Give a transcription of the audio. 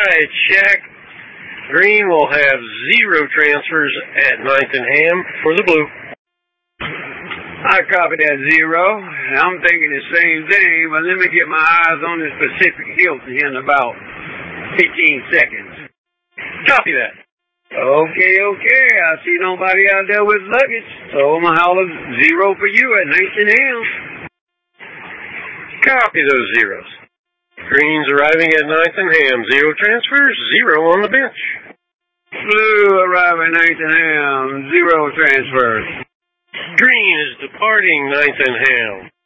right, Shaq. Green will have 0 transfers at 9th and Ham for the Blue. I copy that 0. I'm thinking the same thing, but let me get my eyes on this Pacific Hilton here in about 15 seconds. Copy that. Okay. I see nobody out there with luggage, so I'm going to holler 0 for you at 9th and Ham. Copy those zeros. Green's arriving at 9th and Ham. 0 transfers, 0 on the bench. Blue arriving at 9th and Ham. 0 transfers. Green is departing 9th and Ham.